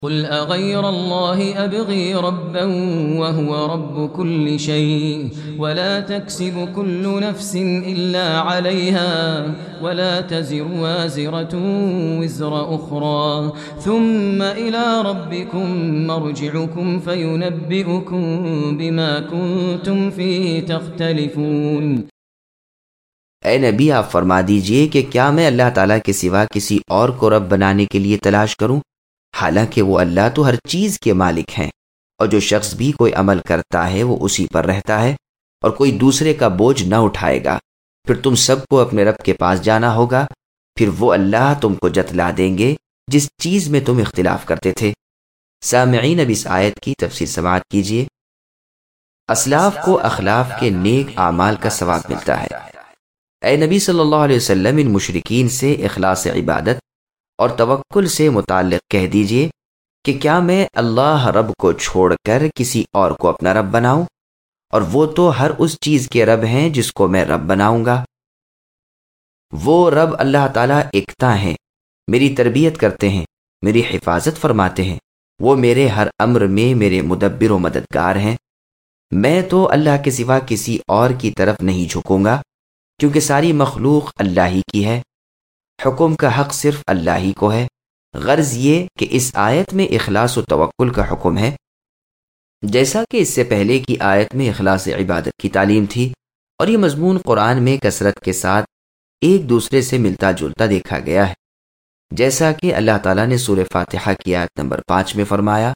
قل أغير الله أبغي ربا وهو رب كل شيء ولا تكسب كل نفس إلا عليها ولا تزر وازرة وزر أخرى ثم إلى ربكم مرجعكم فينبئكم بما كنتم فيه تختلفون۔ اے نبی آپ فرما دیجئے کہ کیا میں اللہ تعالیٰ کے سوا کسی اور کو رب بنانے کے لیے تلاش کروں، حالانکہ وہ اللہ تو ہر چیز کے مالک ہیں، اور جو شخص بھی کوئی عمل کرتا ہے وہ اسی پر رہتا ہے اور کوئی دوسرے کا بوجھ نہ اٹھائے گا۔ پھر تم سب کو اپنے رب کے پاس جانا ہوگا، پھر وہ اللہ تم کو جتلا دیں گے جس چیز میں تم اختلاف کرتے تھے۔ سامعین، اب اس آیت کی تفسیر سماعت کیجیے۔ اسلاف کو اخلاف کے نیک اعمال کا ثواب ملتا ہے۔ اے نبی صلی اللہ علیہ وسلم، ان مشرکین سے اخلاص عبادت اور توکل سے متعلق کہہ دیجئے کہ کیا میں اللہ رب کو چھوڑ کر کسی اور کو اپنا رب بناؤں، اور وہ تو ہر اس چیز کے رب ہیں جس کو میں رب بناؤں گا۔ وہ رب اللہ تعالیٰ ایکتا ہیں، میری تربیت کرتے ہیں، میری حفاظت فرماتے ہیں، وہ میرے ہر امر میں میرے مدبر و مددگار ہیں۔ میں تو اللہ کے سوا کسی اور کی طرف نہیں جھکوں گا، کیونکہ ساری مخلوق اللہ ہی کی ہے، حکم کا حق صرف اللہ ہی کو ہے۔ غرض یہ کہ اس آیت میں اخلاص و توکل کا حکم ہے، جیسا کہ اس سے پہلے کی آیت میں اخلاص عبادت کی تعلیم تھی، اور یہ مضمون قرآن میں کثرت کے ساتھ ایک دوسرے سے ملتا جلتا دیکھا گیا ہے، جیسا کہ اللہ تعالیٰ نے سورہ فاتحہ کی آیت نمبر 5 میں فرمایا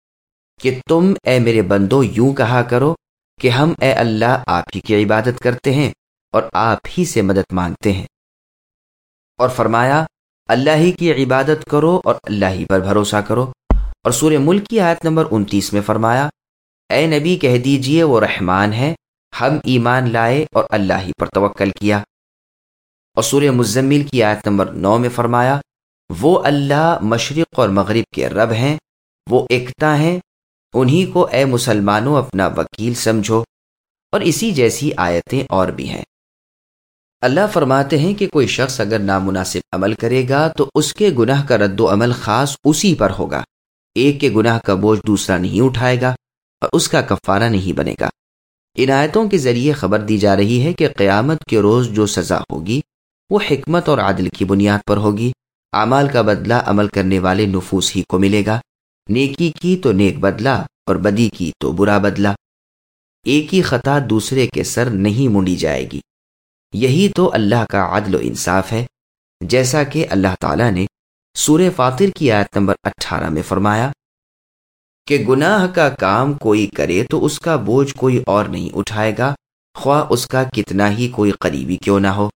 کہ تم اے میرے بندو یوں کہا کرو کہ ہم اے اللہ آپ ہی کی عبادت کرتے ہیں اور آپ ہی سے مدد مانگتے ہیں، اور فرمایا اللہ ہی کی عبادت کرو اور اللہ ہی پر بھروسہ کرو۔ اور سورہ ملک کی آیت نمبر 29 میں فرمایا اے نبی کہہ دیجئے وہ رحمان ہے، ہم ایمان لائے اور اللہ ہی پر توکل کیا۔ اور سورہ مزمل کی آیت نمبر 9 میں فرمایا وہ اللہ مشرق اور مغرب کے رب ہیں، وہ ایکتا ہیں، انہی کو اے مسلمانوں اپنا وکیل سمجھو۔ اور اسی جیسی آیتیں اور بھی ہیں۔ اللہ فرماتے ہیں کہ کوئی شخص اگر نامناسب عمل کرے گا تو اس کے گناہ کا رد و عمل خاص اسی پر ہوگا، ایک کے گناہ کا بوجھ دوسرا نہیں اٹھائے گا اور اس کا کفارہ نہیں بنے گا۔ ان آیتوں کے ذریعے خبر دی جا رہی ہے کہ قیامت کے روز جو سزا ہوگی وہ حکمت اور عدل کی بنیاد پر ہوگی۔ اعمال کا بدلہ عمل کرنے والے نفوس ہی کو ملے گا، نیکی کی تو نیک بدلہ اور بدی کی تو برا بدلہ۔ ایک ہی خطا دوسرے کے سر نہیں منڈی جائے گی۔ یہی تو اللہ کا عدل و انصاف ہے، جیسا کہ اللہ تعالیٰ نے سورہ فاطر کی آیت نمبر 18 میں فرمایا کہ گناہ کا کام کوئی کرے تو اس کا بوجھ کوئی اور نہیں اٹھائے گا، خواہ اس کا کتنا ہی کوئی قریبی کیوں نہ ہو۔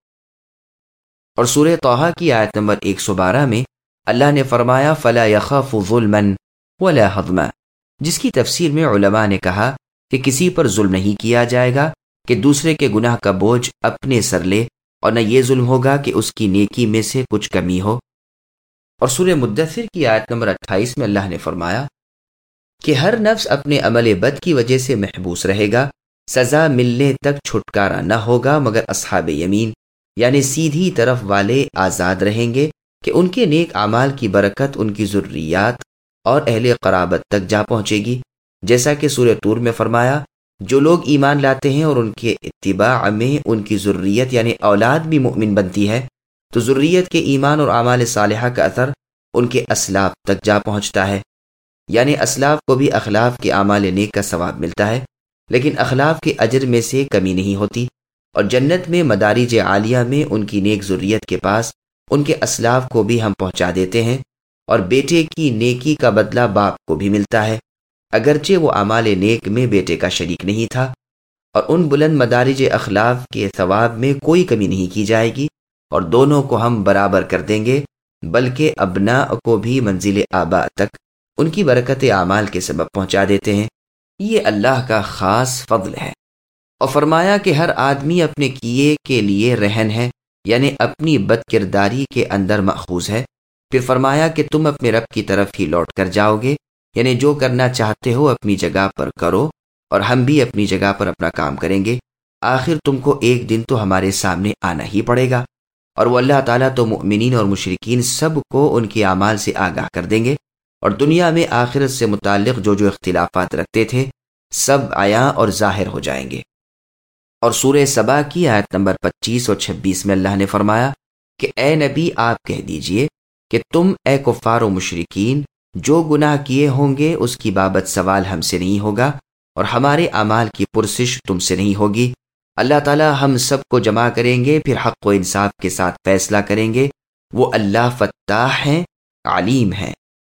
اور سورہ طٰہٰ کی آیت نمبر 112 میں اللہ نے فرمایا فَلَا يَخَافُ ظُلْمًا وَلَا هَضْمًا، جس کی تفسیر میں علماء نے کہا کہ کسی پر ظلم نہیں کیا جائے گا کہ دوسرے کے گناہ کا بوجھ اپنے سر لے، اور نہ یہ ظلم ہوگا کہ اس کی نیکی میں سے کچھ کمی ہو۔ اور سورہ مدثر کی آیت نمبر 28 میں اللہ نے فرمایا کہ ہر نفس اپنے عمل بد کی وجہ سے محبوس رہے گا، سزا ملنے تک چھٹکارا نہ ہوگا مگر اصحاب یمین یعنی سیدھی طرف والے آزاد رہیں گے کہ ان کے نیک اعمال کی برکت ان کی ذریات اور اہل قرابت تک جا پہنچے گی، جیسا کہ سورہ طور میں فرمایا جو لوگ ایمان لاتے ہیں اور ان کے اتباع میں ان کی ذریت یعنی اولاد بھی مؤمن بنتی ہے تو ذریت کے ایمان اور اعمال صالحہ کا اثر ان کے اسلاف تک جا پہنچتا ہے، یعنی اسلاف کو بھی اخلاف کے اعمال نیک کا ثواب ملتا ہے، لیکن اخلاف کے اجر میں سے کمی نہیں ہوتی، اور جنت میں مدارج عالیہ میں ان کی نیک ذریت کے پاس ان کے اسلاف کو بھی ہم پہنچا دیتے ہیں، اور بیٹے کی نیکی کا بدلہ باپ کو بھی ملتا ہے، اگرچہ وہ اعمال نیک میں بیٹے کا شریک نہیں تھا، اور ان بلند مدارج اخلاف کے ثواب میں کوئی کمی نہیں کی جائے گی، اور دونوں کو ہم برابر کر دیں گے، بلکہ ابناء کو بھی منزل آباء تک ان کی برکت اعمال کے سبب پہنچا دیتے ہیں۔ یہ اللہ کا خاص فضل ہے۔ اور فرمایا کہ ہر آدمی اپنے کیے کے لیے رہن ہے، یعنی اپنی بد کرداری کے اندر مأخوذ ہے۔ پھر فرمایا کہ تم اپنے رب کی طرف ہی لوٹ کر جاؤ گے، یعنی جو کرنا چاہتے ہو اپنی جگہ پر کرو اور ہم بھی اپنی جگہ پر اپنا کام کریں گے، آخر تم کو ایک دن تو ہمارے سامنے آنا ہی پڑے گا، اور وہ اللہ تعالیٰ تو مؤمنین اور مشرکین سب کو ان کے اعمال سے آگاہ کر دیں گے، اور دنیا میں آخرت سے متعلق جو جو اختلافات رکھتے تھے سب عیاں اور ظاہر ہو جائیں گے۔ اور سورہ سبا کی آیت نمبر 25 اور 26 میں اللہ نے فرمایا کہ اے نبی آپ کہہ دیجئے کہ تم اے کفار و مشرکین جو گناہ کیے ہوں گے اس کی بابت سوال ہم سے نہیں ہوگا اور ہمارے اعمال کی پرسش تم سے نہیں ہوگی۔ اللہ تعالی ہم سب کو جمع کریں گے، پھر حق و انصاف کے ساتھ فیصلہ کریں گے۔ وہ اللہ فتاح ہیں، علیم ہیں۔